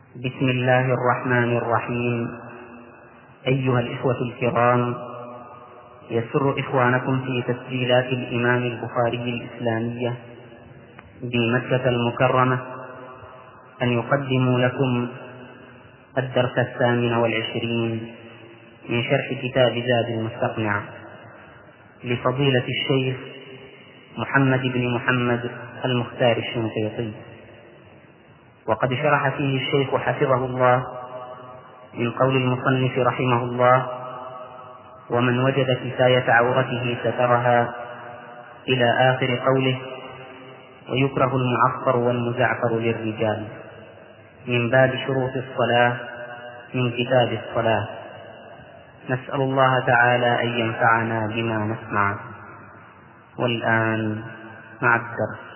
بسم الله الرحمن الرحيم. أيها الإخوة الكرام، يسر إخوانكم في تسجيلات الإمام البخاري الإسلامية بمكة المكرمة أن يقدموا لكم الدرس 28 من شرح كتاب زاد المستقنع لفضيلة الشيخ محمد بن محمد المختار الشنقيطي، وقد شرح فيه الشيخ حفظه الله من قول المصنف رحمه الله: ومن وجد كفاية عورته سترها، إلى آخر قوله: ويكره المعفر والمزعفر للرجال، من باب شروط الصلاة من كتاب الصلاة. نسأل الله تعالى أن ينفعنا بما نسمع. والآن مع الدرس.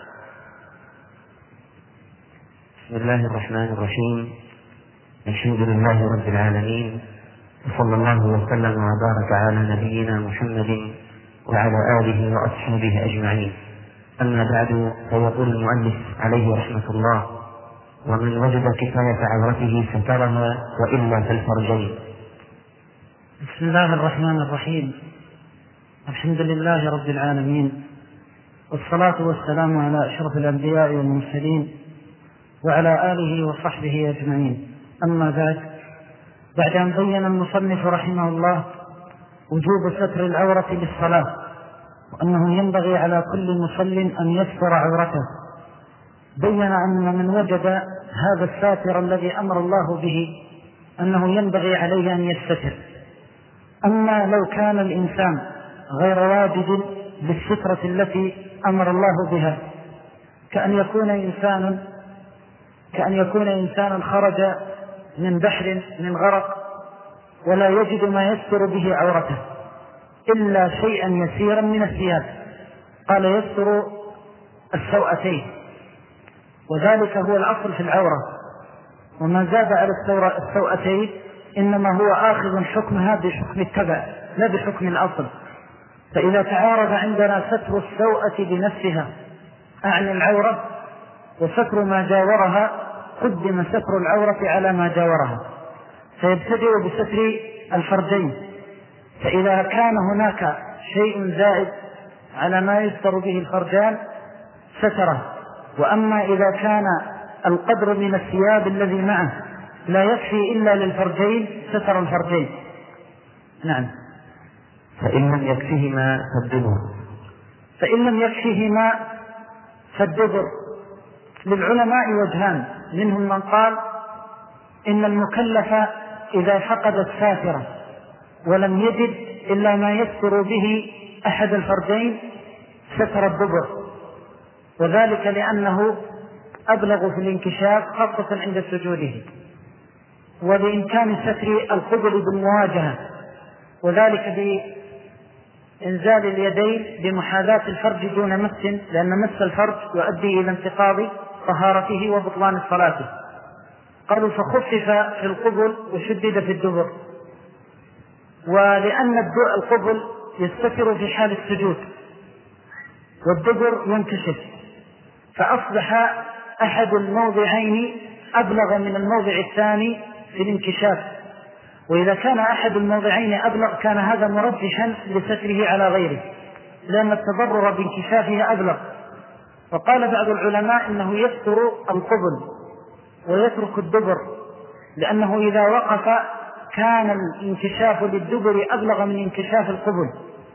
بسم الله الرحمن الرحيم. الحمد لله رب العالمين، وصلى الله وسلم وبارك على نبينا محمد وعلى آله وأصحابه أجمعين. أما بعد، فيقول المؤلف عليه رحمة الله: ومن وجد كفاية عورته سترها، وإلا فالفرجين. بسم الله الرحمن الرحيم. الحمد لله رب العالمين، والصلاة والسلام على أشرف الأنبياء والمرسلين وعلى آله وصحبه أجمعين. أما بعد أن بين المصنف رحمه الله وجوب ستر العورة للصلاة، وأنه ينبغي على كل مصل أن يستر عورته، بين أن من وجد هذا الساتر الذي أمر الله به أنه ينبغي عليه أن يستتر. أما لو كان الإنسان غير واجد بالسترة التي أمر الله بها، كأن يكون إنسان خرج من بحر من غرق ولا يجد ما يستر به عورته إلا شيئا يسيرا من الثياب، قال يستر السوأتين، وذلك هو الأصل في العورة، وما زاد على السوأتين إنما هو آخذ حكمها بحكم التبع لا بحكم الأصل. فإذا تعارض عندنا ستر السوأة بنفسها أعني العورة وستر ما جاورها، قدم ستر العورة على ما جاورها، فيبتدئ بستر الفرجين. فإذا كان هناك شيء زائد على ما يستر به الفرجان ستره، وأما إذا كان القدر من الثياب الذي معه لا يكفي إلا للفرجين ستر الفرجين. نعم. فإن لم يكفهما فالدبر للعلماء وجهان، منهم من قال إن المكلف إذا فقد الساترة ولم يجد إلا ما يستر به أحد الفرجين ستر الدبر، وذلك لأنه أبلغ في الانكشاف خاصة عند سجوده، ولإمكان ستر القبل بالمواجهة، وذلك بإنزال اليدين بمحاذاة الفرج دون مس، لأن مس الفرج يؤدي إلى انتقاض طهارته وبطلان صلاته. قالوا فخفف في القبل وشدد في الدبر، ولأن القبل يستتر في حال السجود والدبر ينكشف، فأصبح أحد الموضعين أبلغ من الموضع الثاني في الانكشاف، وإذا كان أحد الموضعين أبلغ كان هذا مرجحا لستره على غيره، لأن التضرر بانكشافه أبلغ. وقال بعض العلماء إنه يستر القبل ويترك الدبر، لأنه إذا وقف كان الانكشاف للدبر أبلغ من انكشاف القبل.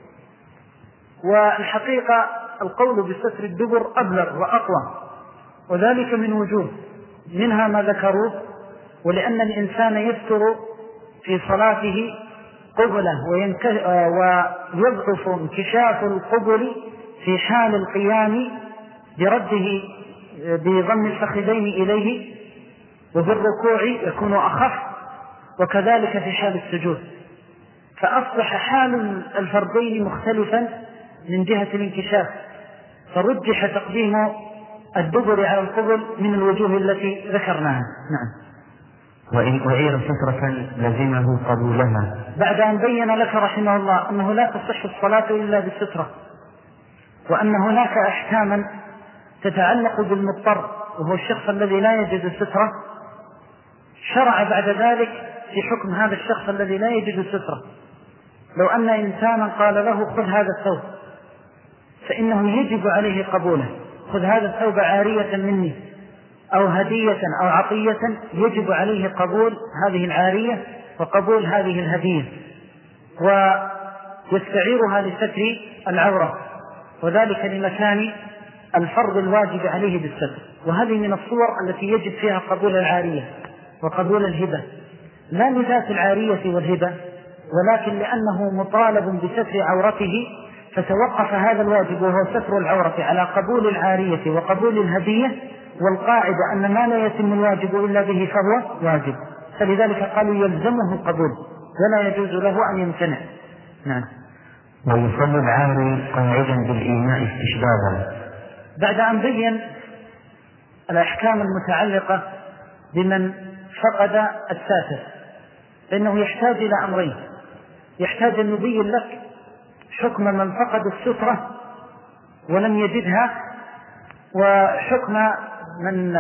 والحقيقة القول بستر الدبر أبلغ وأقوى، وذلك من وجوه، منها ما ذكروه، ولأن الإنسان يستر في صلاته قبله ويضعف انكشاف القبل في حال القيام برده بضم الفخذين إليه، وبالركوع يكون أخف، وكذلك في حال السجود. فأصبح حال الفردين مختلفا من جهة الانكشاف، فرجح تقديم الدبر على القبل من الوجوه التي ذكرناها. نعم. وإن أعير سترة لزمه قبولها، بعد أن بين لك رحمه الله أنه لا تصح الصلاة إلا بالسترة، وأن هناك أحكاما تتعلق بالمضطر وهو الشخص الذي لا يجد السترة، شرع بعد ذلك في حكم هذا الشخص الذي لا يجد سترة. لو أن إنسانا قال له خذ هذا الثوب، فإنه يجب عليه قبوله. خذ هذا الثوب عارية مني أو هدية أو عطية، يجب عليه قبول هذه العارية وقبول هذه الهدية، ويستعيرها لستر العورة، وذلك لمكان الفرض الواجب عليه بالستر. وهذه من الصور التي يجب فيها قبول العارية وقبول الهبة، لا لذات العارية والهبة، ولكن لأنه مطالب بستر عورته، فتوقف هذا الواجب وهو ستر العورة على قبول العارية وقبول الهدية. والقاعدة أن ما لا يتم الواجب إلا به فهو واجب، فلذلك قالوا يلزمه القبول ولا يجوز له أن يمتنع. نعم. ويصلي العاري قاعدا بالإيماء استشبابا. بعد أن بين الأحكام المتعلقة بمن فقد الساتر، فإنه يحتاج إلى أمرين: يحتاج أن يبين لك حكم من فقد السترة ولم يجدها، وحكم من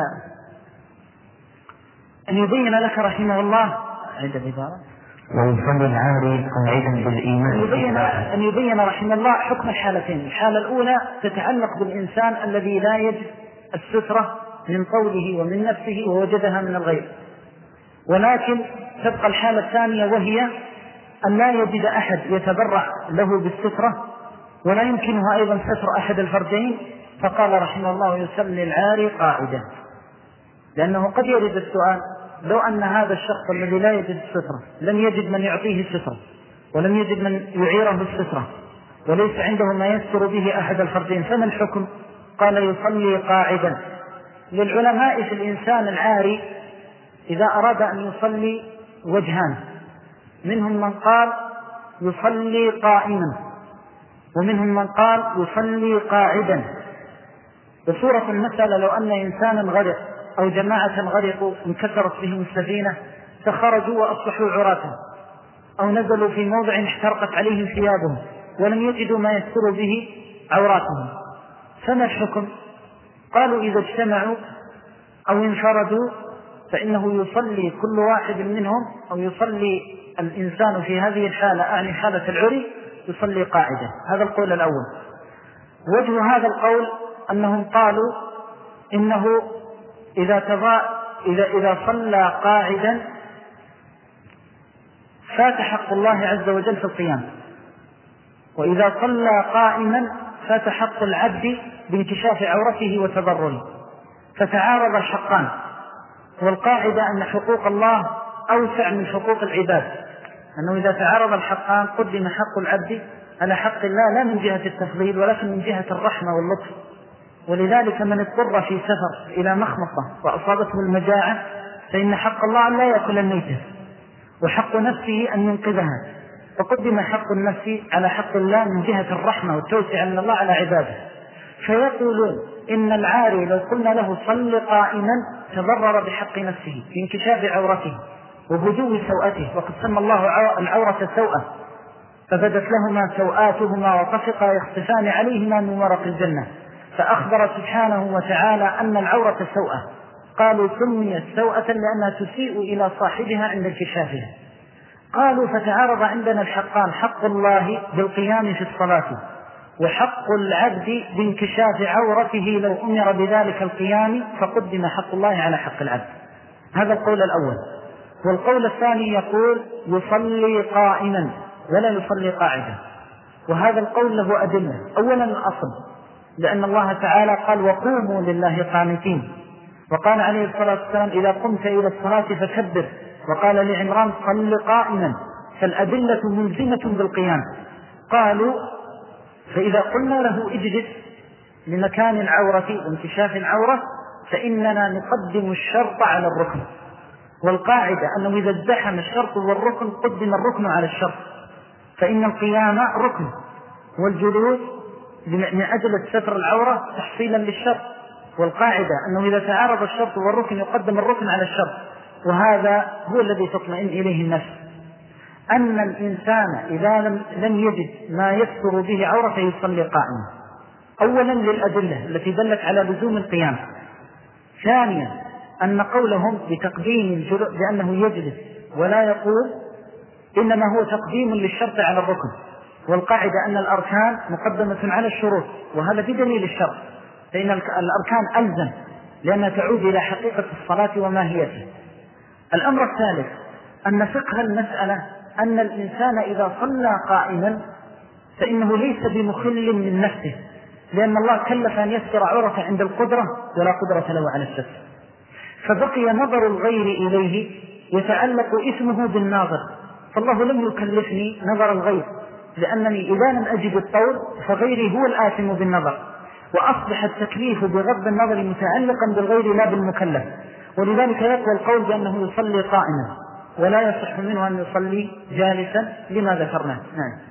أن يبين لك رحمه الله عند العبارة ويصلي العاري قاعدا بالإيماء أن يبين رحمه الله حكم الحالتين. الحالة الأولى تتعلق بالإنسان الذي لا يجد السترة من قوله ومن نفسه ووجدها من الغير، ولكن تبقى الحالة الثانية وهي أن لا يجد أحد يتبرع له بالسترة ولا يمكنه أيضا ستر أحد الفردين، فقال رحمه الله يصلي العاري قاعدا. لأنه قد يرد السؤال: لو أن هذا الشخص الذي لا يجد السترة لم يجد من يعطيه السترة ولم يجد من يعيره السترة وليس عنده ما يستر به أحد الفردين، فما الحكم؟ قال يصلي قاعدا. للعلماء في الإنسان العاري إذا أراد أن يصلي وجهان: منهم من قال يصلي قائما، ومنهم من قال يصلي قاعدا. بصورة المسألة لو أن إنسانا غرق أو جماعة غرقوا انكسرت بهم السفينة فخرجوا وأصبحوا عراة، أو نزلوا في موضع احترقت عليهم ثيابهم ولم يجدوا ما يستر به عوراتهم، فما الحكم؟ قالوا إذا اجتمعوا أو انفردوا فإنه يصلي كل واحد منهم، أو يصلي الإنسان في هذه الحالة، أعني حالة العري، يصلي قاعدة. هذا القول الأول. وجه هذا القول أنهم قالوا إنه إذا صلى قاعدا فات حق الله عز وجل في القيام، وإذا صلى قائما فات حق العبد بانكشاف عورته وتضرره، فتعارض الحقان. والقاعدة أن حقوق الله أوسع من حقوق العباد، أنه إذا تعارض الحقان قدم حق العبد على حق الله، لا من جهة التفضيل ولكن من جهة الرحمة واللطف. ولذلك من اضطر في سفر إلى مخمصة وأصابته المجاعة فإن حق الله أن لا يأكل الميتة، وحق نفسه أن ينقذها، فقدم حق النفس على حق الله من جهة الرحمة والتوسع من الله على عباده. فيقولون إن العاري لو قلنا له صل قائما تضرر بحق نفسه في انكشاف عورته وبدو سوءته، وقد سمى الله العورة سوءة، فبدت لهما سوآتهما وطفقا يخصفان عليهما من ورق الجنة، فأخبر سبحانه وتعالى أن العورة سوءة. قالوا سميت سوءة لأنها تسيء إلى صاحبها عند انكشافها. قالوا فتعارض عندنا الحقان: حق الله بالقيام في الصلاة، وحق العبد بانكشاف عورته لو أمر بذلك القيام، فقدم حق الله على حق العبد. هذا القول الأول. والقول الثاني يقول يصلي قائما ولا يصلي قاعدا، وهذا القول له أدلة. أولا الأصل، لأن الله تعالى قال وقوموا لله قانتين، وقال عليه الصلاة والسلام إذا قمت إلى الصلاة فكبر، وقال لعمران صل قائما، فالأدلة ملزمة بالقيام. قالوا فإذا قلنا له اجلس لمكان العورة وانكشاف العورة فإننا نقدم الشرط على الركن، والقاعدة أنه إذا ازدحم الشرط والركن قدم الركن على الشرط، فإن القيام ركن والجلوس من أجل ستر العورة تحصيلا للشرط، والقاعدة أنه إذا تعارض الشرط والركن يقدم الركن على الشرط. وهذا هو الذي تطمئن إليه النفس، أن الإنسان إذا لم يجد ما يستر به عورته يصلي قائما، أولا للأدلة التي دلت على لزوم القيام، ثانيا أن قولهم بتقديم الجلوس بأنه يجلس ولا يقول إنما هو تقديم للشرط على الركن، والقاعدة أن الأركان مقدمة على الشروط، وهذا بدليل الشرط، فإن الأركان ألزم لأنها تعود إلى حقيقة الصلاة وماهيتها. الأمر الثالث أن فقه المسألة أن الإنسان إذا صلى قائما فإنه ليس بمخل من نفسه، لأن الله كلف أن يستر عورته عند القدرة ولا قدرة له على الستر، فبقي نظر الغير إليه يتعلق إثمه بالناظر، فالله لم يكلفني نظر الغير، لأنني إذا لم أجد الطول فغيري هو الآثم بالنظر، وأصبح التكليف بغض النظر متعلقا بالغير لا بالمكلف. ولذلك يقوى القول بأنه يصلي قائما ولا يصح منه أن يصلي جالسا لما ذكرناه. نعم.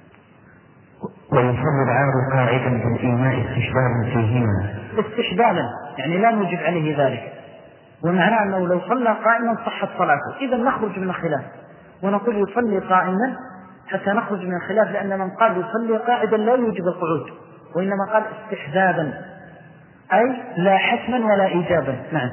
ويصلي العار قاعدا بالإيماء استشبابا فيهما، استشبابا يعني لا نوجب عليه ذلك، ومعناه أنه لو صلى قائما صحت صلاته. إذا نخرج من الخلاف ونقول يصلي قائما حتى نخرج من الخلاف، لأن من قال يصلي قاعدا لا يوجب القعود، وإنما قال استحبابا أي لا حتما ولا إيجابا. نعم.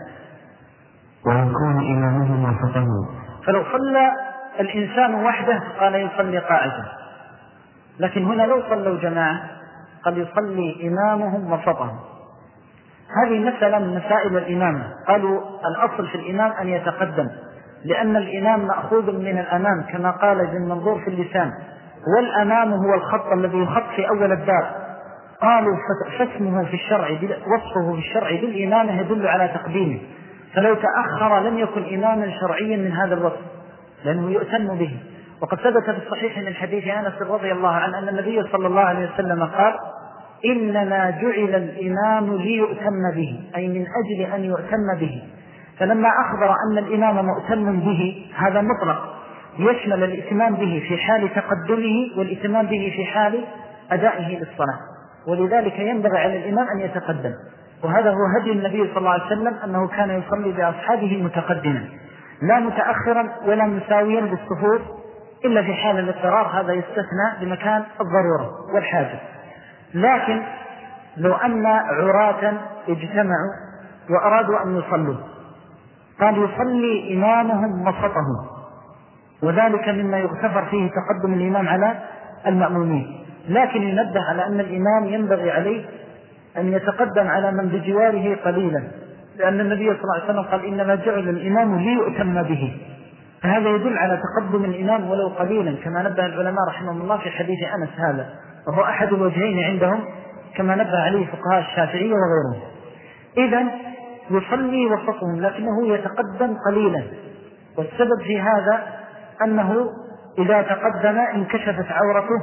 ويكون إمامه وسطه، فلو صلى الإنسان وحده قال يصلي قاعدا، لكن هنا لو صلوا جماعة قد يصلي إمامهم وسطهم. هذه مسألة من مسائل الإمامة. قالوا الأصل في الإمام أن يتقدم، لأن الإمام مأخوذ من الأمام كما قال ابن منظور في اللسان، والأمام هو الخط الذي يخط في أول الدار. قالوا فاسمه في الشرع وصفه في الشرع بالإمامة يدل على تقديمه، فلو تأخر لم يكن إماما شرعيا من هذا الوصف لأنه يؤتم به. وقد ثبت في الصحيح من حديث أنس رضي الله عنه أن النبي صلى الله عليه وسلم قال إنما جعل الإمام ليؤتم به، أي من أجل أن يؤتم به. فلما أخبر أن الإمام مؤتم به هذا مطلق يشمل الإتمام به في حال تقدمه والإتمام به في حال أدائه للصلاة، ولذلك ينبغي على الإمام أن يتقدم. وهذا هو هدي النبي صلى الله عليه وسلم أنه كان يصلي بأصحابه متقدما لا متأخرا ولا مساويا بالصفوف إلا في حال الاضطرار، هذا يستثنى بمكان الضرورة والحاجة. لكن لو أن عراة اجتمعوا وأرادوا أن يصلوا قال يصلي إمامهم وسطهم، وذلك مما يغتفر فيه تقدم الإمام على المأمومين. لكن ينبه على أن الإمام ينبغي عليه أن يتقدم على من بجواره قليلا، لأن النبي صلى الله عليه وسلم قال إنما جعل الإمام ليؤتم به، فهذا يدل على تقدم الإمام ولو قليلا، كما نبه العلماء رحمهم الله في حديث أنس هذا، وهو أحد الوجهين عندهم كما نبه عليه فقهاء الشافعية وغيرهم. إذن يصلي وسطهم لكنه يتقدم قليلا، والسبب في هذا أنه إذا تقدم انكشفت عورته،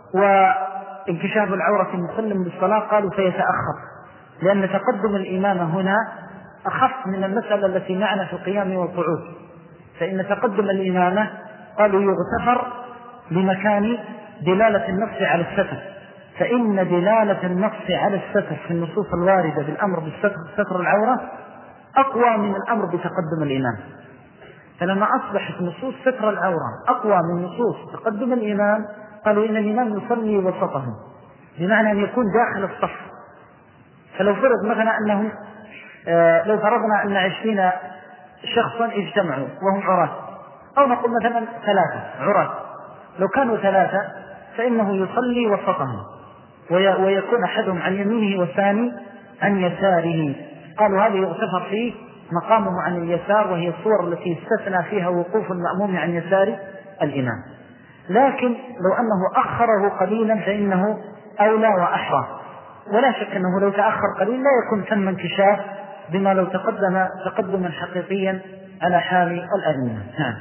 وانكشاف العورة مسلم بالصلاة قالوا فيتأخر، لأن تقدم الإمام هنا أخف من المسألة التي معنا في القيام والقعود، فإن تقدم الإمامة قالوا يغتفر بمكان دلالة النص على الستر، فإن دلالة النص على الستر في النصوص الواردة بالأمر بالستر العورة أقوى من الأمر بتقدم الإمام. فلما أصبحت نصوص ستر العورة أقوى من نصوص تقدم الإمام قالوا إن الإمام يصلي وسطهم، بمعنى أن يكون داخل الصف. فلو فرض مثلا أنهم لو فرضنا أن 20 شخصا اجتمعوا وهم عراة، أو نقول مثلا 3 عراة، لو كانوا 3 فإنه يصلي وسطهم ويكون أحدهم عن يمينه والثاني عن يساره. قالوا هذا يغتفر فيه مقامه عن اليسار، وهي الصور التي استثنى فيها وقوف المأموم عن يسار الإمام. لكن لو أنه أخره قليلا فإنه أولى وأحرى، ولا شك أنه لو تأخر قليل لا يكون ثم انكشاف بما لو تقدم تقدما حقيقيا على حال الأئمة.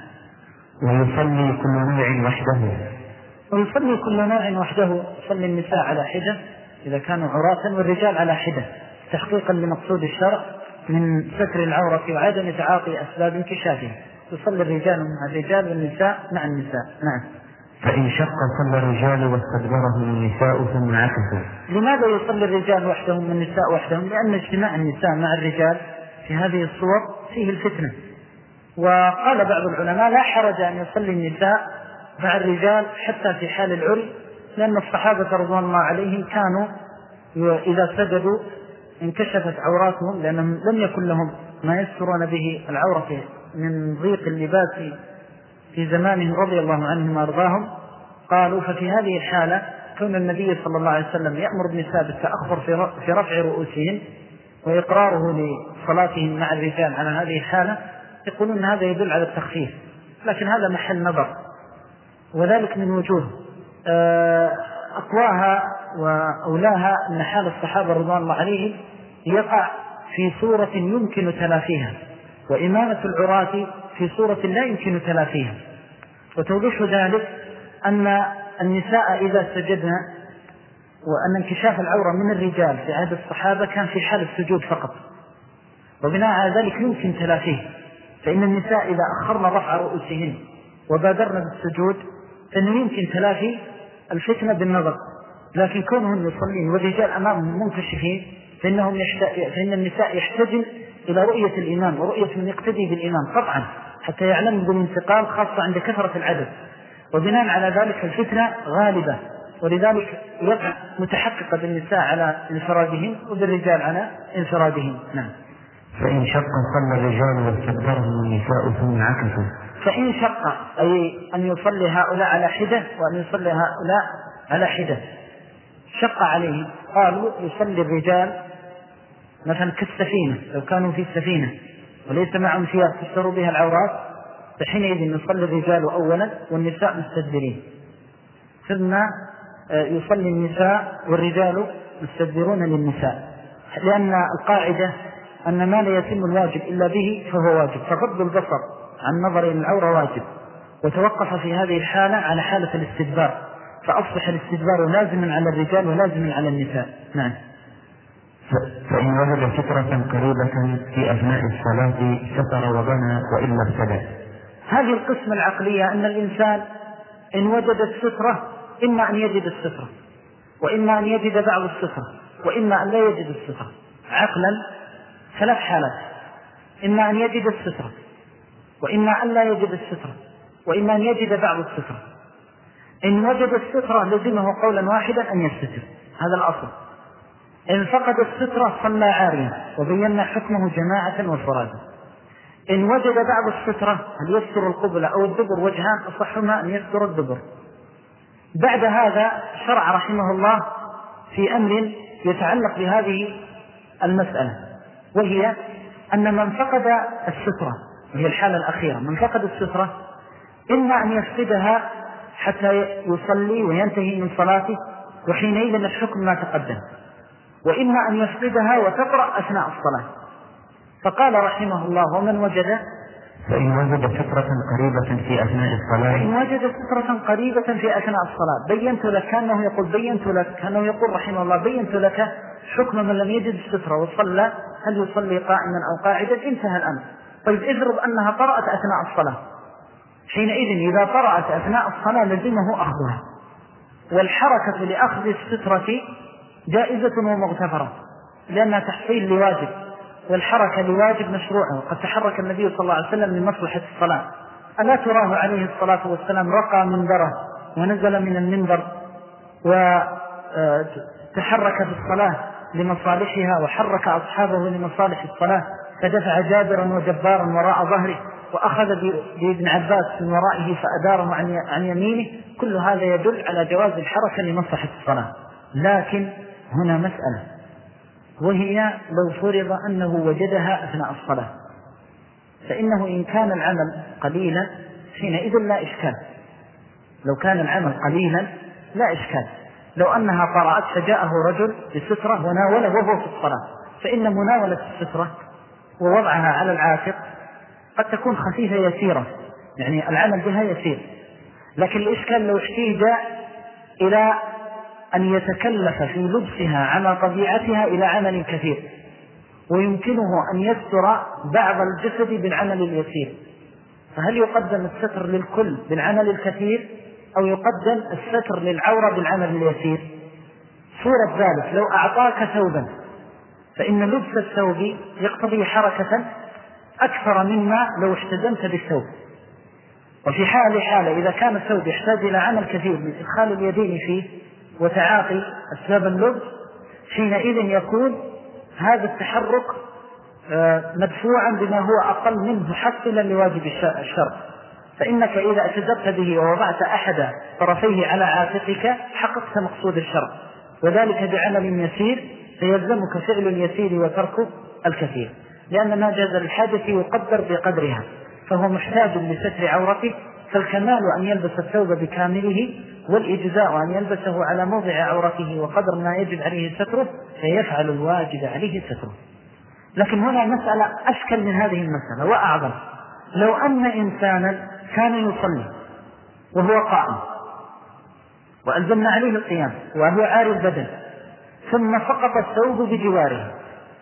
ويصلي كل نوع وحده، ويصلي كل نوع وحده، يصلي النساء على حدة إذا كانوا عراة، والرجال على حدة تحقيقا لمقصود الشرع من ستر العورة وعدم تعاطي أسباب انكشافها. يصلي الرجال مع الرجال والنساء مع النساء. فإن شق صلى الرجال واستدبرهم النساء ثم عكسوا. لماذا يصلي الرجال وحدهم والنساء وحدهم؟ لأن اجتماع النساء مع الرجال في هذه الصور فيه الفتنة. وقال بعض العلماء لا حرج أن يصلي النساء مع الرجال حتى في حال العري، لأن الصحابة رضوان الله عليهم كانوا إذا سجدوا انكشفت عوراتهم، لأنهم لم يكن لهم ما يسترون به العورة من ضيق اللباس في زمانهم رضي الله عنهم وارضاهم، قالوا ففي هذه الحالة كون النبي صلى الله عليه وسلم يأمر النساء بالتأخر في رفع رؤوسهن وإقراره لصلاتهم مع الرجال على هذه الحالة، يقولون هذا يدل على التخفيف، لكن هذا محل نظر، وذلك من وجوه أقواها وأولاها أن حال الصحابة رضوان الله عليهم يقع في صورة يمكن تلافيها، وإمامة العراة في صورة لا يمكن تلافيها. وتوضح ذلك أن النساء إذا سجدن، وأن انكشاف العورة من الرجال في عهد الصحابة كان في حال السجود فقط، وبناء على ذلك يمكن تلافيه، فإن النساء إذا أخرن رفع رؤوسهن وبادرن بالسجود فإنه يمكن تلافي الفتنة بالنظر، لكن كونهم يصلين والرجال أمامهم منكشفين فإن النساء يحتاجن إلى رؤية الإمام ورؤية من يقتدي بالإمام قطعا حتى يعلم بالانتقال، خاصة عند كثرة العدد، وبناء على ذلك الفتنة غالبة، ولذلك يقع متحققة بالنساء على انفرادهم وبالرجال على انفرادهم. نعم. فإن شق صلى الرجال واستكبرهم النساء ثم عكسوا. فإن شق أي أن يصلي هؤلاء على حدة وأن يصلي هؤلاء على حدة، شق عليه، قالوا يصلي الرجال مثلا كالسفينة، لو كانوا في السفينة وليس معهم ثياب تستر بها العورات فحينئذ يصلي الرجال أولا والنساء مستدبرين، ثم يصلي النساء والرجال مستدبرون للنساء، لأن القاعدة أن ما لا يتم الواجب إلا به فهو واجب، فغض البصر عن نظر إلى العورة واجب، وتوقف في هذه الحالة على حالة الاستدبار، فأصبح الاستدبار لازما على الرجال ولازما على النساء. نعم. فإن وجد سترة قريبة في أثناء الصلاة ستر وبنى وإلا ابتدأ. هذه القسمة العقلية أن الإنسان إن وجد السترة إما أن يجد السترة وإما أن يجد بعض السترة وإما أن لا يجد السترة. عقلا 3 حالات، إما أن يجد السترة وإما أن لا يجد السترة وإما أن يجد بعض السترة. إن وجد السترة لزمه قولا واحدا أن يستتر، هذا الأصل. إن فقد السترة صلى عاريا وبينا حكمه جماعة وفرادا. إن وجد بعض السترة هل يستر القبلة أو الدبر، وجهان أصحهما أن يستر الدبر. بعد هذا شرع رحمه الله في أمر يتعلق بهذه المسألة، وهي أن من فقد السترة، وهي الحالة الأخيرة، من فقد السترة إما أن يفقدها حتى يصلي وينتهي من صلاته وحينئذ الحكم ما تقدم، وإما أن يفقدها وتقرأ أثناء الصلاة. فقال رحمه الله ومن وجد فإن وجد سترة قريبة في أثناء الصلاة، فإن وجد سترة قريبة في أثناء الصلاة بينت لك، كأنه يقول رحمه الله بينت لك حكم من لم يجد السترة وصلى، هل يصلي قائما أو قاعدا؟ انتهى الأمر. طيب افرض أنها قرأت أثناء الصلاة، حينئذ إذا قرأت أثناء الصلاة لزمه أخذها، والحركة لأخذ السترة جائزة ومغتفرة لأنها تحصيل لواجب، والحركة لواجب مشروعة، وقد تحرك النبي صلى الله عليه وسلم لمصلحة الصلاة. ألا تراه عليه الصلاة والسلام رقى منبره ونزل من المنبر وتحرك في الصلاة لمصالحها وحرك أصحابه لمصالح الصلاة، فدفع جابرا وجبارا وراء ظهره وأخذ بابن عباس من ورائه فأداره عن يمينه. كل هذا يدل على جواز الحركة لمصلحة الصلاة. لكن هنا مسألة، وهي لو فرض أنه وجدها أثناء الصلاة، فإنه إن كان العمل قليلا حينئذ لا إشكال. لو كان العمل قليلا لا إشكال. لو أنها قرأت فجاءه رجل بسترة وناوله وهو في الصلاة، فإن مناولة السترة ووضعها على العاتق قد تكون خفيفة يسيرة، يعني العمل بها يسير. لكن الإشكال لو احتاج إلى أن يتكلف في لبسها على طبيعتها إلى عمل كثير، ويمكنه أن يستر بعض الجسد بالعمل اليسير، فهل يقدم الستر للكل بالعمل الكثير أو يقدم الستر للعورة بالعمل اليسير؟ صورة ذلك لو أعطاك ثوبا فإن لبس الثوب يقتضي حركة أكثر مما لو احتدمت بالثوب. وفي حالة إذا كان الثوب يحتاج إلى عمل كثير من إدخال اليدين فيه وتعاطي أسباب اللبس، حينئذ يكون هذا التحرك مدفوعا بما هو أقل منه محصلا لواجب الشرع. فإنك إذا اعتذرت به ووضعت أحد طرفيه على عاتقك حققت مقصود الشرع، وذلك بعمل يسير فيلزمك فعل اليسير وترك الكثير، لأن ما جاز للحاجة يقدر بقدرها، فهو محتاج لستر عورته، فالكمال أن يلبس الثوب بكامله، والإجزاء أن يلبسه على موضع عورته وقدر ما يجب عليه ستره، فيفعل الواجب عليه ستره. لكن هنا مسألة أشكل من هذه المسألة وأعظم. لو أن إنسانا كان يصلي وهو قائم وألزمنا عليه القيام وهو عاري البدن، ثم سقط الثوب بجواره،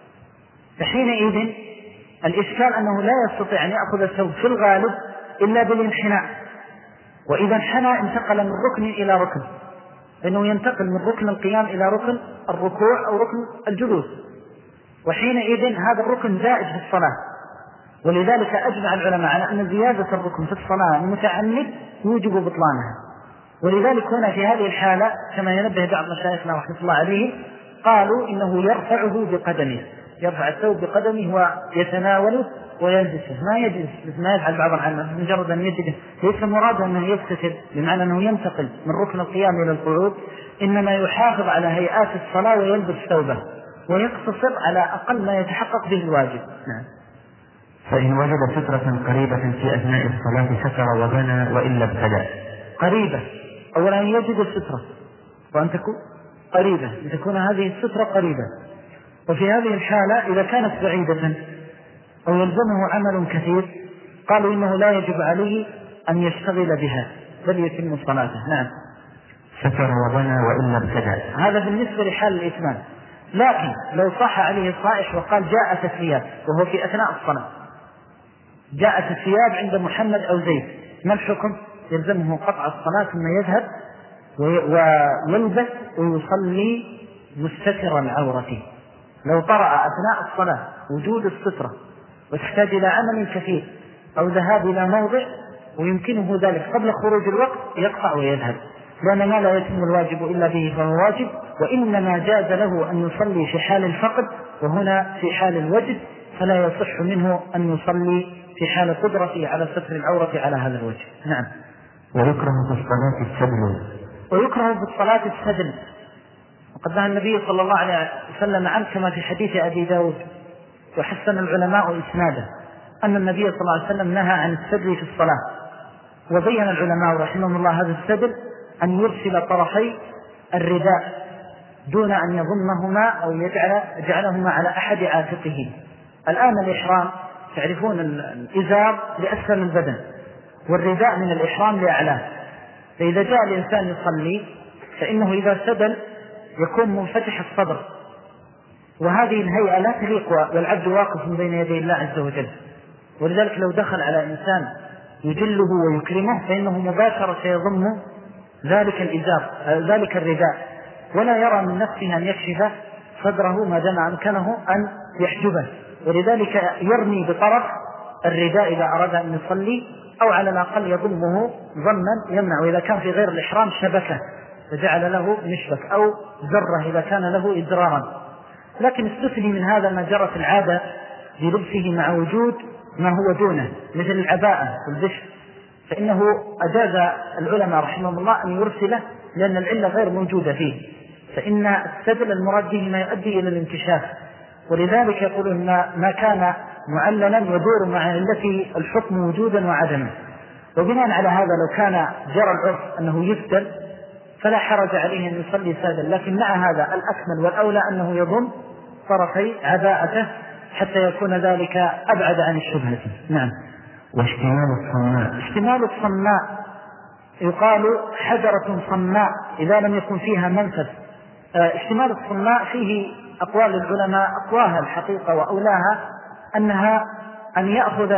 فحينئذ الإشكال أنه لا يستطيع أن يأخذ الثوب في الغالب إلا بالانحناء، وإذا انحنى انتقل من ركن إلى ركن، لأنه ينتقل من ركن القيام إلى ركن الركوع أو ركن الجلوس، وحينئذ هذا الركن زائد في الصلاة. ولذلك أجمع العلماء على أن زيادة الركن في الصلاة المتعمد يوجب بطلانها. ولذلك هنا في هذه الحالة كما ينبه بعض مشايخنا رحمة الله عليه قالوا إنه يرفعه بقدمه، يرفع الثوب بقدمه ويتناوله ويلبسه، ما يجلس ما يفعل بعض العلماء مجرد أن يجلس، ليس مراده أنه يستتر بمعنى أنه ينتقل من ركن القيام إلى القعود، إنما يحافظ على هيئات الصلاة ويلبس ثوبه ويقتصر على أقل ما يتحقق به الواجب. نعم. فإن وجد سترة قريبة في أثناء الصلاة ستر وبنى وإلا ابتدأ. قريبة، أولا يجد السترة وأن تكون قريبة، لتكون هذه السترة قريبة. وفي هذه الحالة إذا كانت بعيدة أو يلزمه عمل كثير قالوا إنه لا يجب عليه أن يشتغل بها بل يتم صلاته. نعم. ستر وبنى وإلا ابتدأ. هذا بالنسبة لحال الإتمام. لكن لو صح عليه الصائح وقال جاءت الثياب وهو في أثناء الصلاة، جاءت الثياب عند محمد أو زيد، ما الحكم؟ يلزمه قطع الصلاة ثم يذهب ويلبس ويصلي مستتر العورة. لو طرأ أثناء الصلاة وجود السترة وتحتاج إلى عمل كثير أو ذهاب إلى موضع ويمكنه ذلك قبل خروج الوقت يقطع ويذهب، لأن ما لا يتم الواجب إلا به فهو واجب، وإنما جاز له أن يصلي في حال الفقد، وهنا في حال الوجد فلا يصح منه أن يصلي في حال قدرته على ستر العورة على هذا الوجه. نعم. ويكره في الصلاة السدل. ويكره في الصلاة السدل، وقد نهى النبي صلى الله عليه وسلم عنه كما في حديث أبي داود وحسن العلماء إسناده أن النبي صلى الله عليه وسلم نهى عن السدل في الصلاة. وبين العلماء رحمهم الله هذا السدل أن يرسل طرفي الرداء دون أن يضمهما أو يجعلهما على أحد عاتقه. الآن الإحرام تعرفون الإزار لأسفل البدن والرداء من الإحرام لأعلاه، فإذا جاء الإنسان يصلي فإنه إذا سدل يكون منفتح الصدر، وهذه الهيئة لا تليق والعبد واقف بين يدي الله عز وجل. ولذلك لو دخل على إنسان يجله ويكرمه فإنه مباشرة سيضم ذلك الإزار ذلك الرداء، ولا يرى من نفسه أن يكشف صدره ما دام أمكنه أن يحجبه، ولذلك يرمي بطرف الرداء إذا أراد أن يصلي، أو على الأقل يضمه ضما يمنع، وإذا كان في غير الإحرام شبكه فجعل له مشبك، أو زره إذا كان له إزرارا. لكن استثني من هذا ما جرت العادة بلبسه مع وجود ما هو دونه مثل العباءة والبشر، فإنه أجاز العلماء رحمهم الله أن يرسله لأن العلة غير موجودة فيه، فإن السدل المراد به ما يؤدي إلى الانكشاف، ولذلك يقولون ما كان معللا يدور مع علته الحكم وجودا وعدما. وبناء على هذا لو كان جرى العرف أنه يسدل فلا حرج عليه أن يصلي سادل، لكن مع هذا الأكمل والأولى أنه يضم طرفي عباءته حتى يكون ذلك أبعد عن الشبهة. نعم. واشتمال الصماء. اشتمال الصماء يقال حجرة صماء إذا لم يكن فيها منفذ. اشتمال الصماء فيه أقوال العلماء، أقواها الحقيقة وأولاها أنها أن يأخذ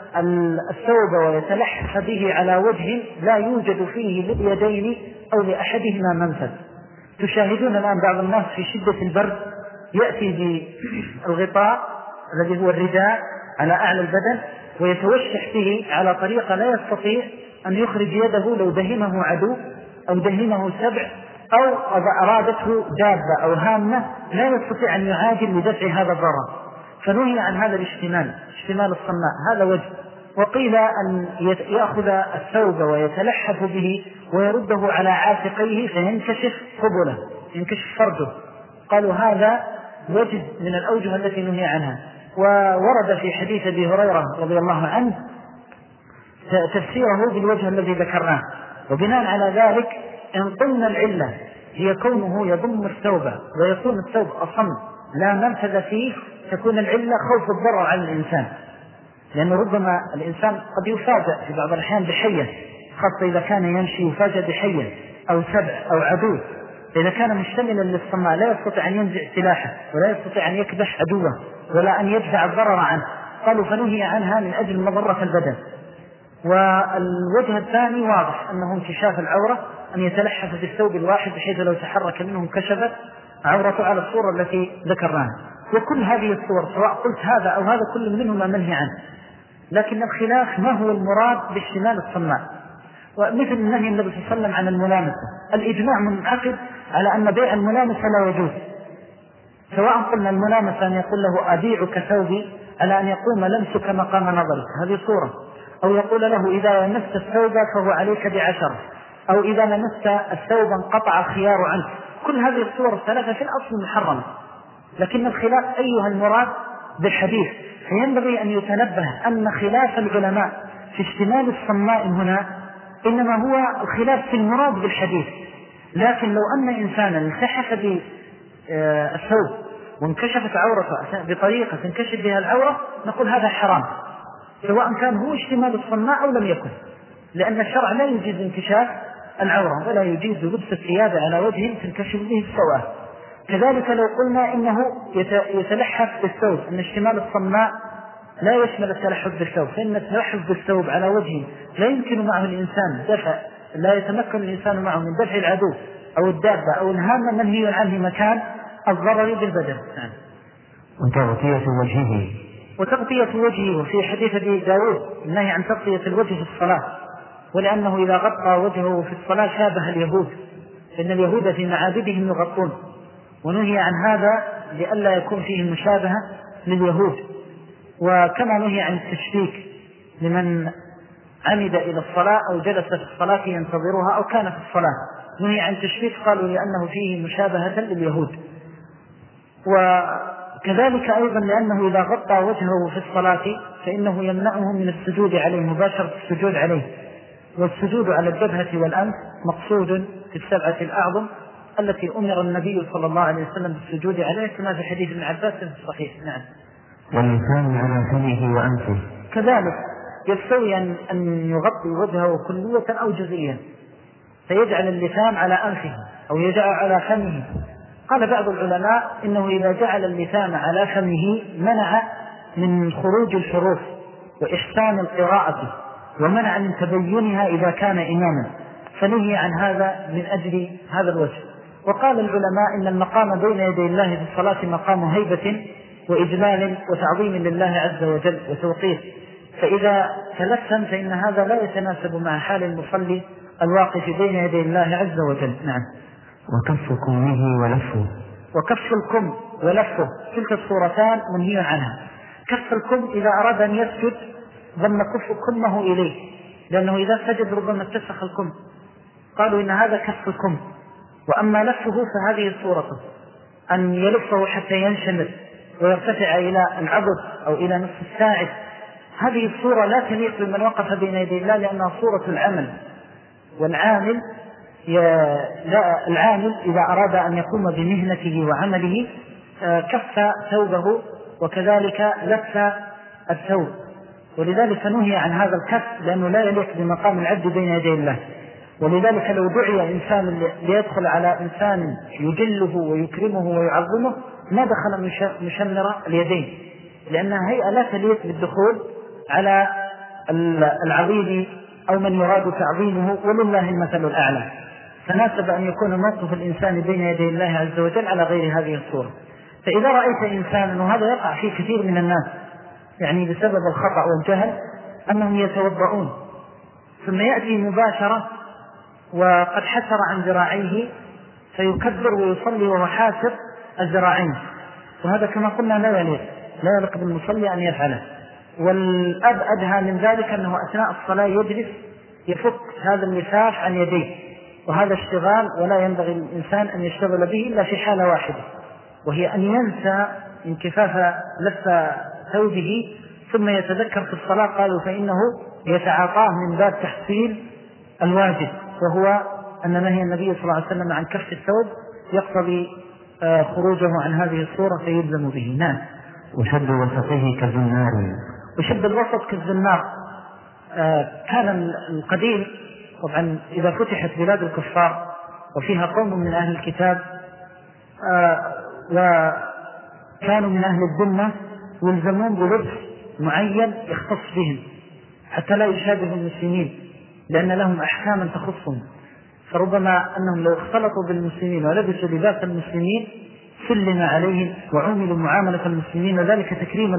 الثوب ويتلحف به على وجه لا يوجد فيه لليدين أو لأحدهما منفذ. تشاهدون الآن بعض الناس في شدة البرد يأتي بالغطاء الذي هو الرداء على أعلى البدن ويتوشح به على طريقة لا يستطيع أن يخرج يده لو دهمه عدو أو دهمه سبع أو أرادته دابة أو هامة، لا يستطيع أن يعاجل لدفع هذا الضرر. فنهي عن هذا الاشتمال الصماء، هذا وجه. وقيل أن يأخذ الثوب ويتلحف به ويرده على عاتقيه فينكشف قبله، ينكشف فرده. قالوا هذا وجه من الأوجه التي نهي عنها. وورد في حديث أبي هريرة رضي الله عنه تفسيره بالوجه الذي ذكرناه. وبناء على ذلك إن قلنا العلة هي كونه يضم الثوب ويكون الثوب أصم لا منفذ فيه، تكون العلة خوف الضرر على الإنسان، لأنه ربما الإنسان قد يفاجأ في بعض الأحيان بحية، خاصة إذا كان يمشي يفاجأ بحية أو سبع أو عدو. إذا كان مشتملا للصماء لا يستطيع أن ينزع سلاحه ولا يستطيع أن يكبح عدوه ولا أن يدفع الضرر عنه، قالوا فنهي عنها من أجل مضرة البدن. والوجه الثاني واضح أنه انكشاف العورة، أن يتلحف بالثوب الواحد بحيث لو تحرك منه انكشفت عورته على الصورة التي ذكرناها. وكل هذه الصور سواء قلت هذا أو هذا كل منهما منهي عنه، لكن الخلاف ما هو المراد بالشمال الصماء. ومثل النهي النبي صلى الله عليه وسلم عن الملامسة، الإجماع منعقد على أن بيع الملامسة لا يجوز، سواء قلنا الملامسة أن يقول له أبيعك ثوبي على أن يقوم لمسك مقام نظرك، هذه صورة، أو يقول له إذا لمست الثوب فهو عليك ب10، أو إذا لمست الثوب انقطع الخيار عنك. كل هذه الصور الثلاثة في الأصل محرمة، لكن الخلاف أيها المراد بالحديث. فينبغي أن يتنبه أن خلاف العلماء في اشتمال الصماء هنا إنما هو الخلاف في المراد بالحديث. لكن لو أن إنسانا انكشف بالثوب وانكشفت عورته بطريقة تنكشف بها العورة نقول هذا حرام، سواء كان هو اشتمال الصماء أو لم يكن، لأن الشرع لا يجيز انكشاف العورة ولا يجيز لبس الثياب على وجه تنكشف به السواد. كذلك لو قلنا إنه يتلحف بالثوب، أن اشتمال الصماء لا يشمل التلحف بالثوب، فإن التلحف بالثوب على وجه لا يمكن معه الإنسان دفع، لا يتمكن الإنسان معه من دفع العدو أو الدابة أو الهامة منهي عنه مكان الضرر بالبدن. وتغطية وجهه في حديث أبي داود النهي عن تغطية الوجه في الصلاة، ولأنه إذا غطى وجهه في الصلاة شابه اليهود، فإن اليهود في معابدهم يغطون، ونهي عن هذا لئلا يكون فيه مشابهة لليهود. وكما نهي عن التشبيك لمن عمد إلى الصلاة أو جلس في الصلاة ينتظرها أو كان في الصلاة، نهي عن التشبيك قالوا لأنه فيه مشابهة لليهود. وكذلك أيضا لأنه إذا غطى وجهه في الصلاة فإنه يمنعه من السجود عليه، مباشرة السجود عليه، والسجود على الجبهة والأنف مقصود في السبعة الأعظم التي أمر النبي صلى الله عليه وسلم بالسجود عليه كما في حديث ابن عباس في الصحيح. نعم. واللسان على فمه وأنفه كذلك يستوي أن يغطي وجهه كلية أو جزئيا، فيجعل اللسان على أنفه أو يجعل على فمه. قال بعض العلماء إنه إذا جعل اللسان على فمه منع من خروج الحروف وإحسان القراءة، ومنع من تبينها إذا كان إماما، فنهي عن هذا من أجل هذا الوجه. وقال العلماء إن المقام بين يدي الله في الصلاة مقام هيبة وإجلال وتعظيم لله عز وجل وتوقير، فإذا تلثم فإن هذا لا يتناسب مع حال المصلي الواقف بين يدي الله عز وجل. نعم. وكف كمه ولفه. وكف الكم ولفه تلك الصورتان منهي عنها. كف الكم إذا أراد أن يسجد ضم كف كمه إليه، لأنه إذا سجد ربما اتسخ الكم، قالوا إن هذا كف الكم. وأما لفه فهذه صورته أن يلفه حتى ينشمل ويرتفع إلى العضد أو إلى نصف الساعد. هذه الصورة لا تليق بمن وقف بين يدي الله، لأنها صورة العمل، والعامل العامل إذا أراد أن يقوم بمهنته وعمله كف ثوبه وكذلك لف الثوب، ولذلك نهي عن هذا الكف لأنه لا يليق بمقام العبد بين يدي الله. ولذلك لو دعي إنسان ليدخل على إنسان يجله ويكرمه ويعظمه ما دخل مشمر اليدين، لأنها هيئة لا تليق بالدخول على العظيم أو من يراد تعظيمه، ولله المثل الأعلى. فناسب أن يكون موقف الإنسان بين يدي الله عز وجل على غير هذه الصورة. فإذا رأيت إنسانا، وهذا يقع في كثير من الناس يعني بسبب الخطأ والجهل، أنهم يتوضؤون ثم يأتي مباشرة وقد حسر عن ذراعيه فيكبر ويصلي وهو حاسر الذراعين، وهذا كما قلنا لا يليق، لا يليق بالمصلي أن يفعله. والأبعدها من ذلك أنه أثناء الصلاة يجلس يفك هذا اللفاف عن يديه، وهذا اشتغال ولا ينبغي للإنسان أن يشتغل به إلا في حالة واحدة، وهي أن ينسى انكفاف لف ثوبه ثم يتذكر في الصلاة، قالوا فإنه يتعاطاه من باب تحصيل الواجب، وهو أن نهي النبي صلى الله عليه وسلم عن كف الثوب يقتضي خروجه عن هذه الصورة فيلزم به. نعم. وشد وسطه كالزنار. وشد الوسط كالزنار كان القديم طبعا إذا فتحت بلاد الكفار وفيها قوم من أهل الكتاب وكانوا من أهل الذمة يلزمون بلبس معين يختص بهم حتى لا يشابه المسلمين، لأن لهم أحكاما تخصهم، فربما أنهم لو اختلطوا بالمسلمين ولبسوا لباس المسلمين سلم عليهم وعملوا معاملة المسلمين، وذلك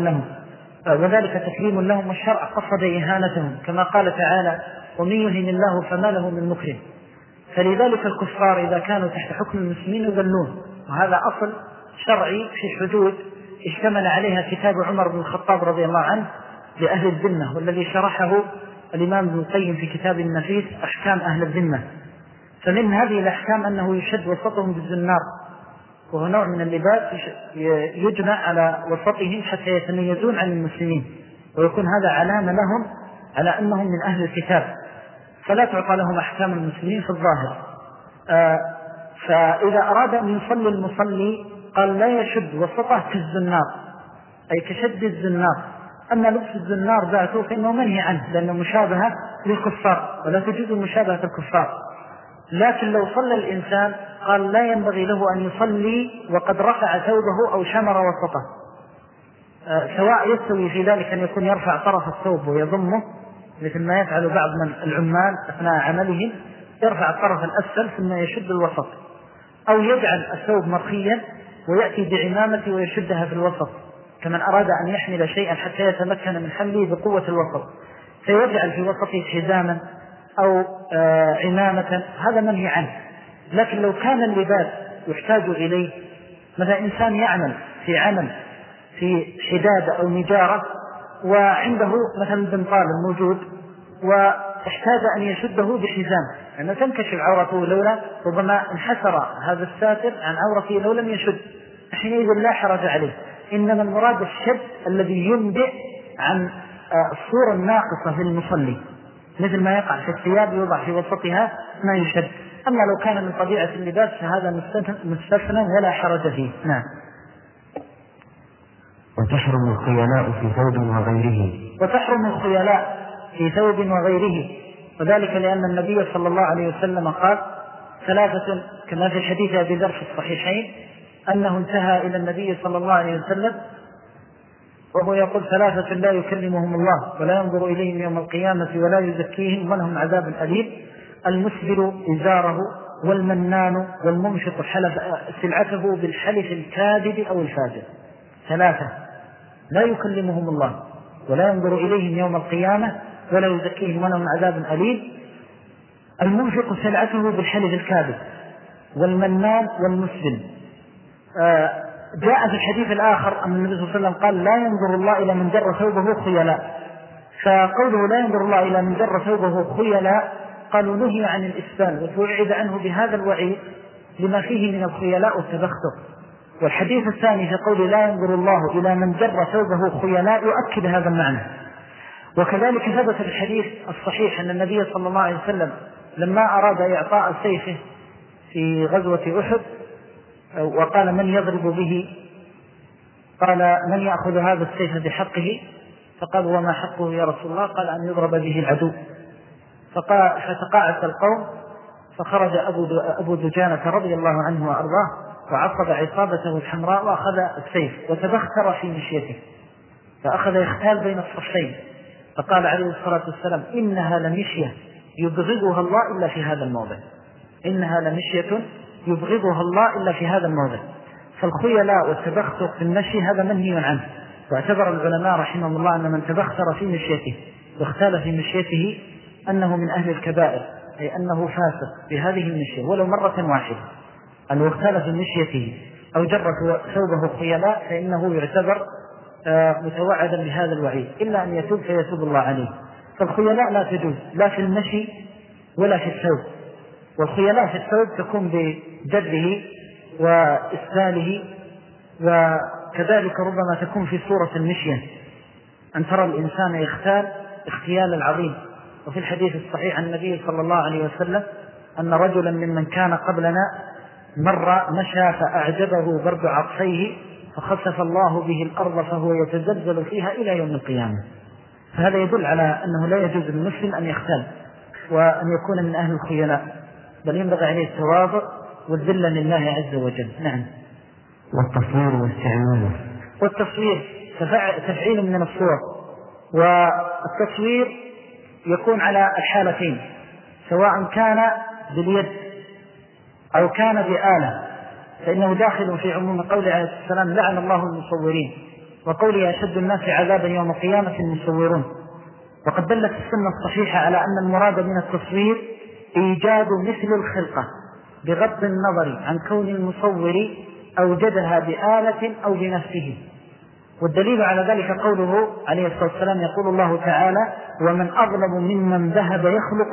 تكريم لهم، والشرع قصد إهانتهم كما قال تعالى ومن يهن الله فما له من مكرم. فلذلك الكفار إذا كانوا تحت حكم المسلمين يذلون، وهذا أصل شرعي في حدود اشتمل عليها كتاب عمر بن الخطاب رضي الله عنه لأهل الذمة، والذي شرحه الإمام ابن القيم في كتاب النفيس أحكام أهل الذمة. فمن هذه الأحكام أنه يشد وسطهم بالزنار، وهو نوع من اللباس يجمع على وسطهم حتى يتميزون عن المسلمين، ويكون هذا علامة لهم على أنهم من أهل الكتاب، فلا تعطى لهم أحكام المسلمين في الظاهر. فإذا أراد أن يصلي المصلي قال لا يشد وسطه كالزنار، أي كشد الزنار. أما لبس الزنار ذاته فإنه منهي عنه لأنه مشابهة للكفار ولا تجوز مشابهة الكفار. لكن لو صلى الإنسان قال لا ينبغي له أن يصلي وقد رفع ثوبه أو شمر وسطه، سواء يستوي في ذلك أن يكون يرفع طرف الثوب ويضمه مثل ما يفعل بعض من العمال أثناء عملهم، يرفع الطرف الأسفل ثم يشد الوسط، أو يجعل الثوب مرخيا ويأتي بعمامته ويشدها في الوسط كمن أراد أن يحمل شيئا حتى يتمكن من حمله بقوة الوسط، فيجعل في وسطه حزاما أو عمامة، هذا منهي عنه. لكن لو كان اللباس يحتاج إليه، مثلا إنسان يعمل في عمل في حدادة أو نجارة وعنده مثلا بنطال موجود واحتاج أن يشده بحزام، يعني تنكشف عورته لولا ربما انحسر هذا الساتر عن عورته لو لم يشد، حينئذ لا حرج عليه. إنما المراد الشد الذي ينبئ عن الصورة الناقصة في المصلي، مثل ما يقع في الثياب يوضع في وسطها ما يشد. أما لو كان من طبيعة اللباس فهذا مستثنى ولا حرج فيه. نعم. وتحرم الخيلاء في ثوب وغيره. وتحرم الخيلاء في ثوب وغيره، وذلك لأن النبي صلى الله عليه وسلم قال ثلاثة كما في الحديث أبي ذر في الصحيحين أنه انتهى إلى النبي صلى الله عليه وسلم وهو يقول ثلاثة لا يكلمهم الله ولا ينظر إليهم يوم القيامة ولا يزكيهم ولهم عذاب أليم: المسبل إزاره والمنان والممشط سلعته بالحلف الكاذب أو الفاجر. ثلاثة لا يكلمهم الله ولا ينظر إليهم يوم القيامة ولا يزكيهم ولهم عذاب أليم: المنفق سلعته بالحلف الكاذب، والمنان والمسبل. جاء في الحديث الآخر أن النبي صلى الله عليه وسلم قال لا ينظر الله إلى من جر ثوبه خيلاء، فقوله لا ينظر الله إلى من جر ثوبه خيلاء قالوا نهي عن الإسبال وتوعد عنه بهذا الوعيد لما فيه من الخيلاء والتبختر. والحديث الثاني في قول لا ينظر الله إلى من جر ثوبه خيلاء يؤكد هذا المعنى. وكذلك ثبت في الحديث الصحيح أن النبي صلى الله عليه وسلم لما أراد إعطاء سيفه في غزوة أحد وقال من يضرب به، قال من يأخذ هذا السيف بحقه، فقال وما حقه يا رسول الله؟ قال أن يضرب به العدو. فتقاعس القوم، فخرج أبو دجانة رضي الله عنه وأرضاه وعصب عصابته الحمراء وأخذ السيف وتبختر في مشيته، فأخذ يختال بين الصفين، فقال عليه الصلاة والسلام إنها لمشية يبغضها الله إلا في هذا الموضع، إنها لمشية يبغضها الله إلا في هذا الموضع. فالخيلاء والتبختر في المشي هذا منهي عنه، واعتبر العلماء رحمهم الله أن من تبختر في مشيته واختال في مشيته أنه من أهل الكبائر، أي أنه فاسق بهذه المشية ولو مرة واحدة. أنه اختال في مشيته أو جر ثوبه خيلاء فإنه يعتبر متوعدا بهذا الوعيد إلا أن يتوب فيتوب الله عليه. فالخيلاء لا تجوز لا في المشي ولا في الثوب، والخيلاء في الثوب تكون بدره وإسباله، وكذلك ربما تكون في صورة المشية، أن ترى الإنسان يختال اختيال العظيم. وفي الحديث الصحيح عن النبي صلى الله عليه وسلم أن رجلا ممن كان قبلنا مشى فأعجبه برد عطفيه فخسف الله به الأرض فهو يتزلزل فيها إلى يوم القيامة. فهذا يدل على أنه لا يجوز للمسلم أن يختال وأن يكون من أهل الخيلاء، بل ينبغي عليه التواضع والذل لله عز وجل. نعم. والتصوير واستعماله. والتصوير تفعيل من الصور، والتصوير يكون على الحالتين، سواء كان باليد أو كان بآلة، فإنه داخل في عموم قوله عليه السلام لعن الله المصورين، وقوله أشد الناس عذابا يوم القيامة المصورون. وقد دلت السنة الصحيحة على أن المراد من التصوير إيجاد مثل الخلقة بغض النظر عن كون المصور أوجدها بآلة أو بنفسه. والدليل على ذلك قوله عليه الصلاة والسلام يقول الله تعالى ومن أظلم ممن ذهب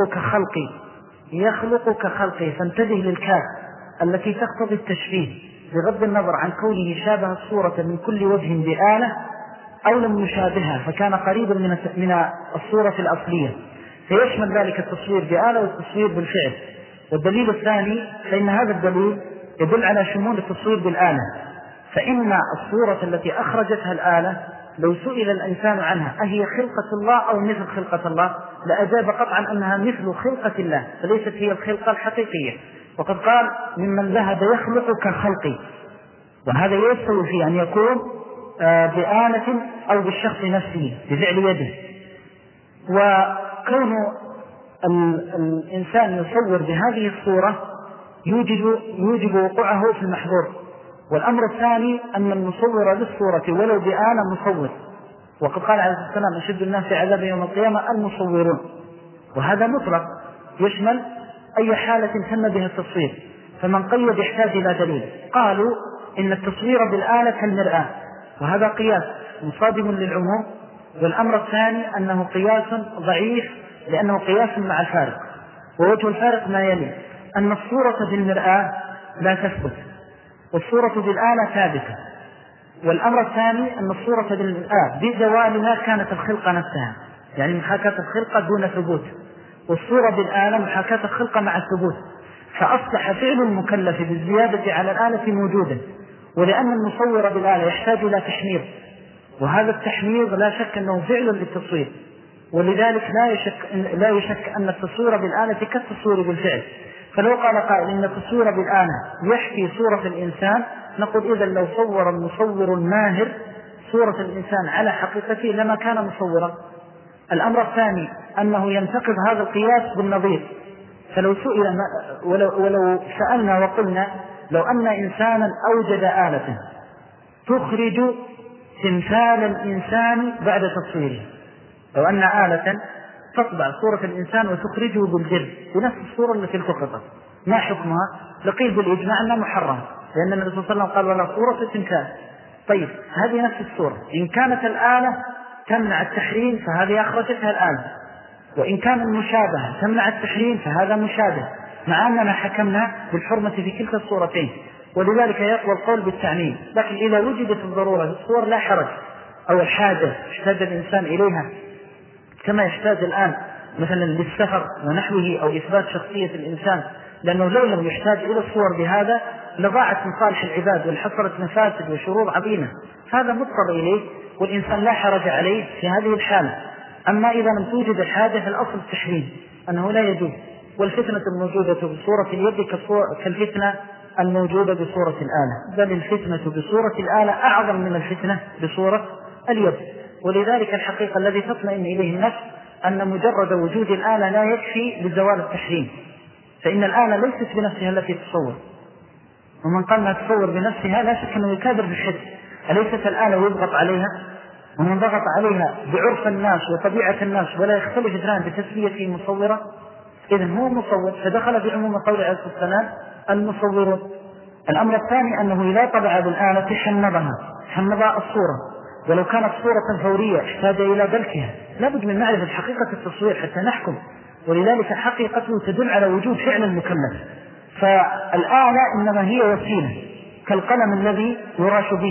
يخلق كخلقي. فانتبه للكاف التي تقتضي التشبيه بغض النظر عن كونه شابه الصورة من كل وجه بآلة أو لم يشابهها فكان قريبا من الصورة الأصلية، فيشمل ذلك التصوير بآلة والتصوير بالفعل. والدليل الثاني فإن هذا الدليل يدل على شمول التصوير بالآلة، فإن الصورة التي أخرجتها الآلة لو سئل الإنسان عنها أهي خلقة الله أو مثل خلقة الله لأجاب قطعا أنها مثل خلقة الله، فليست هي الخلقة الحقيقية. وقد قال ممن ذهب يخلق كخلقي، وهذا يستوي في أن يكون بآلة أو بالشخص نفسه بفعل يده. وكون الإنسان يصور بهذه الصورة يوجب وقوعه في المحظور. والأمر الثاني أن المصور للصورة ولو بآلة مصور، وقد قال عليه الصلاة والسلام أشد الناس عذابا يوم القيامة المصورون، وهذا مطلق يشمل أي حالة تم بها التصوير. فمن قيد يحتاج إلى دليل. قالوا إن التصوير بالآلة كالمرآة، وهذا قياس مصادم للعموم. والأمر الثاني أنه قياس ضعيف لأنه قياس مع الفارق، ووجه الفارق ما يلي أن الصورة بالمرآة لا تثبت والصورة بالآلة ثابتة. والأمر الثاني أن الصورة بالمرآة بزوالها كانت الخلقة نفسها، يعني محاكاة الخلقة دون ثبوت، والصورة بالآلة محاكاة الخلقة مع الثبوت، فأصبح فعل المكلف بالزيادة على الآلة موجودا. ولأن المصور بالآلة يحتاج إلى تحميض، وهذا التحميض لا شك أنه فعل للتصوير، ولذلك لا يشك أن التصوير بالآلة كالتصوير بالفعل. فلو قال قائل إن التصوير بالآلة يحكي صورة الإنسان، نقول إذا لو صور المصور الماهر صورة الإنسان على حقيقته لما كان مصورا. الأمر الثاني أنه ينتقض هذا القياس بالنظير. فلو سئل ولو سألنا وقلنا لو أن إنسانا أوجد آلة تخرج تمثال الإنسان بعد تصويره، لو أن آلة تطبع صورة الإنسان وتخرجه بالجلد بنفس الصورة التي التقطت، ما حكمها؟ لقيل بالإجماع أنها محرمة، لأن النبي صلى الله عليه وسلم قال ولا صورة تمثال. طيب هذه نفس الصورة إن كانت الآلة تمنع التحريم فهذه أخرجتها الآلة، وإن كان المشابهة تمنع التحريم فهذا مشابه، مع أننا حكمنا بالحرمة في كلتا الصورتين. ولذلك يقوى القول بالتعميم. لكن إذا وجدت الضرورة للصور لا حرج، أو الحاجة احتاج الإنسان إليها كما يحتاج الآن مثلا للسفر ونحوه أو إثبات شخصية الإنسان، لأنه لو لم يحتاج إلى الصور بهذا لضاعت مصالح العباد والحصلت مفاسد وشرور عظيمة، هذا مضطر إليه والإنسان لا حرج عليه في هذه الحالة. أما إذا لم توجد الحاجة فالأصل التحريم أنه لا يجوز. والفتنة الموجودة بصورة اليد كالفتنة الموجودة بصورة الآلة، بل الفتنة بصورة الآلة أعظم من الفتنة بصورة اليد. ولذلك الحقيقة الذي تطمئن إليه النفس أن مجرد وجود الآلة لا يكفي لزوال التحريم، فإن الآلة ليست بنفسها التي تصور، ومن قال ما تصور بنفسها لا شك أنه يكابر بالحد. أليست الآلة يضغط عليها؟ ومن ضغط عليها بعرف الناس وطبيعة الناس ولا يختلف اثنان بتسميته مصورة، إذن هو مصور، فدخل في عموم قول عليه الصلاة والسلام المصورون. الأمر الثاني أنه إذا طبع بالآلة حمضها الصورة، ولو كانت صورة فورية احتاج إلى دلكها. لابد من معرفة حقيقة التصوير حتى نحكم، ولذلك حقيقته تدل على وجود فعل المكلف. فالآلة إنما هي وسيلة كالقلم الذي يراش به،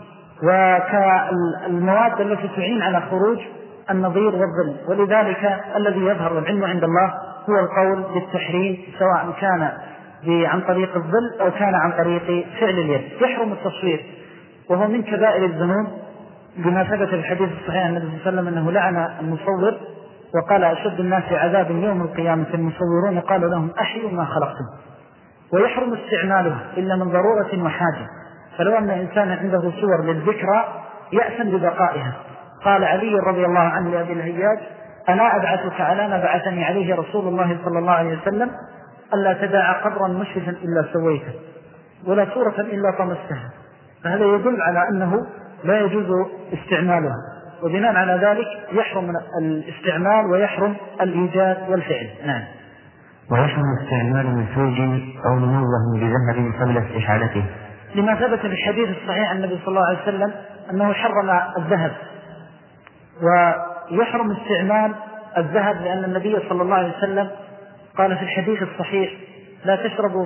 وكالمواد التي تعين على خروج النظير والظل. ولذلك الذي يظهر والعلم عند الله هو القول بالتحريم، سواء كان عن طريق الظل أو كان عن طريق فعل اليد. يحرم التصوير وهو من كبائر الذنوب، بما ثبت في الحديث الصحيح عن النبي صلى الله عليه وسلم أنه لعن المصور وقال: أشد الناس عذابا يوم القيامة المصورون، قالوا لهم: أحيوا ما خلقتم. ويحرم استعماله إلا من ضرورة وحاجة. فلو أن إنسان عنده صور للذكرى يأثم ببقائها. قال علي رضي الله عنه لأبي الهياج: أنا أبعثك على ما بعثني عليه رسول الله صلى الله عليه وسلم، ألا تدع قبرا مشرفا إلا سويته ولا صورة إلا طمستها. فهذا يدل على أنه لا يجوز استعمالها، وبناء على ذلك يحرم الاستعمال ويحرم الإيجاد والفعل. نعم. ويحرم استعمال منسوج أو منوه بذهب قبل استحالته، لما ثبت في الحديث الصحيح عن النبي صلى الله عليه وسلم أنه حرم الذهب. ويحرم استعمال الذهب لأن النبي صلى الله عليه وسلم قال في الحديث الصحيح: لا تشربوا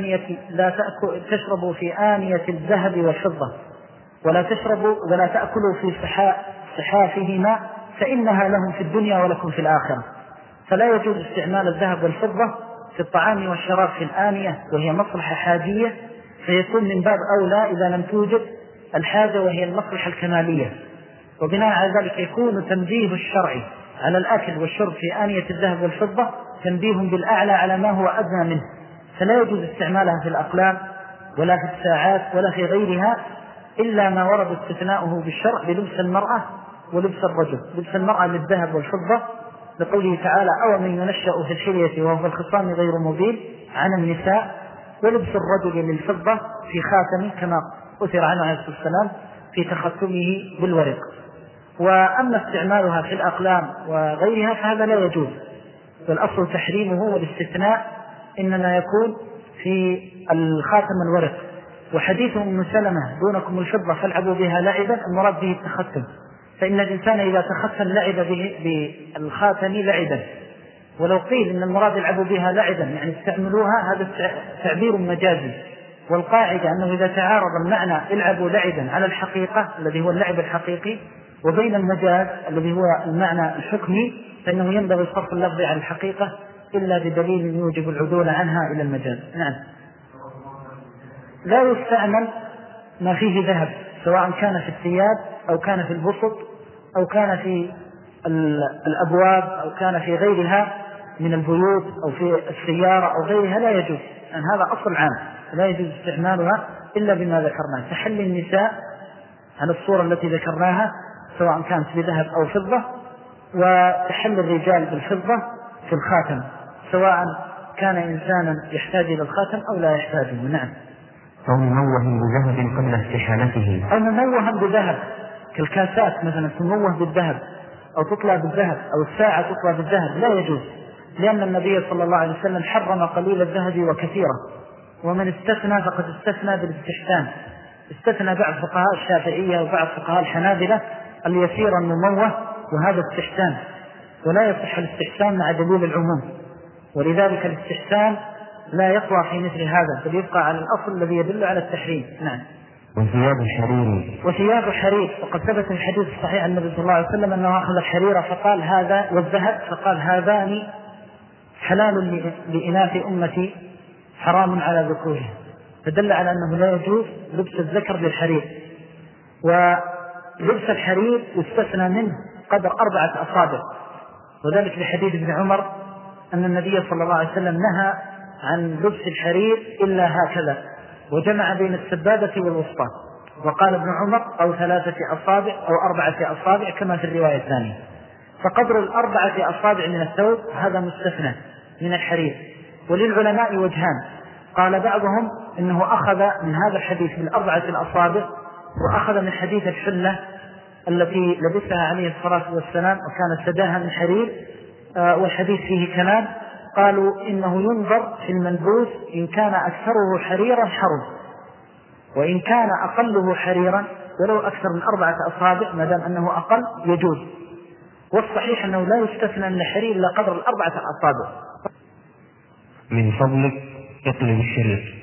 في آنية الذهب والفضة، ولا تأكلوا في صحافهما، فإنها لهم في الدنيا ولكم في الآخرة. فلا يجوز استعمال الذهب والفضة في الطعام والشراب في الآنية وهي مصلحة حاجية، فيكون من باب أولى إذا لم توجد الحاجة وهي المصلحة الكمالية. وبناء على ذلك يكون تنبيه الشرعي على الأكل والشرب في آنية الذهب والفضة تنبيه بالأعلى على ما هو أدنى منه. فلا يجوز استعمالها في الأقلام ولا في الساعات ولا في غيرها، إلا ما ورد استثناؤه بالشرع بلبس المرأة ولبس الرجل. لبس المرأة للذهب والفضة لقوله تعالى: أو من ينشأ في الحلية وهو في الخصام غير مبين عن النساء، ولبس الرجل للفضة في خاتم كما أثر عنه عليه الصلاة والسلام في تختمه بالورق. وأما استعمالها في الأقلام وغيرها فهذا لا يجوز، والأصل تحريمه والاستثناء إنما يكون في الخاتم الورق. وحديث أم سلمة: دونكم الفضة فالعبوا بها لعبا، المراد به التختم، فإن الإنسان إذا تختم لعب بالخاتم لعبا. ولو قيل إن المراد يلعبوا بها لعبا يعني استعملوها، هذا تعبير مجازي. والقاعدة أنه إذا تعارض المعنى العبوا لعبا على الحقيقة الذي هو اللعب الحقيقي وبين المجاز الذي هو المعنى الحكمي، فإنه ينبغي صرف اللفظ على الحقيقة إلا بدليل يوجب العدول عنها إلى المجاز. نعم. لا يستعمل ما فيه ذهب، سواء كان في الثياب أو كان في البسط أو كان في الأبواب أو كان في غيرها من البيوت أو في السيارة أو غيرها، لا يجوز. يعني هذا أصل عام، لا يجوز استعمالها إلا بما ذكرناه. تحل النساء عن الصورة التي ذكرناها سواء كانت بذهب أو فضة، وتحل الرجال بالفضة في الخاتم سواء كان إنسانا يحتاج إلى الخاتم أو لا يحتاجه. نعم. أو منوه بذهب قبل استحالته، أو منوها بذهب كالكاسات مثلا تنوه بالذهب أو تطلع بالذهب، أو الساعة تطلع بالذهب، لا يجوز، لأن النبي صلى الله عليه وسلم حرم قليل الذهب وكثيرا. ومن استثنى فقد استثنى بالاستحسان. استثنى بعض فقهاء الشافعية وبعض فقهاء الحنابلة اليسير المموه، وهذا استحسان، ولا يصح الاستحسان مع دليل العموم، ولذلك الاستحسان لا يقوى في مثل هذا، بل يبقى على الأصل الذي يدل على التحريم. نعم. وثياب الحرير، وقد ثبت في الحديث الصحيح عن النبي صلى الله عليه وسلم أنه أخذ الحرير فقال هذا، والذهب فقال هذان حلال لإناث أمتي حرام على ذكورها، فدل على أنه لا يجوز لبس الذكر للحرير. ولبس الحرير يستثنى منه قدر 4 أصابع، وذلك لحديث ابن عمر أن النبي صلى الله عليه وسلم نهى عن لبس الحرير إلا هكذا، وجمع بين السبابة والوسطى، وقال ابن عمر أو 3 أصابع أو 4 أصابع كما في الرواية الثانية. فقدر 4 أصابع من الثوب هذا مستثنى من الحرير. وللعلماء وجهان، قال بعضهم إنه أخذ من هذا الحديث من 4 أصابع، وأخذ من حديث الحلة التي لبسها عليه الصلاة والسلام وكانت سداها من حرير، والحديث فيه كلام. قالوا إنه ينظر في الملبوس، إن كان أكثره حريرا حرم، وإن كان أقله حريرا ولو أكثر من 4 أصابع ما دام أنه أقل يجوز. والصحيح أنه لا يستثنى من الحرير إلا قدر 4 أصابع. من فضلك اطلب الشريط.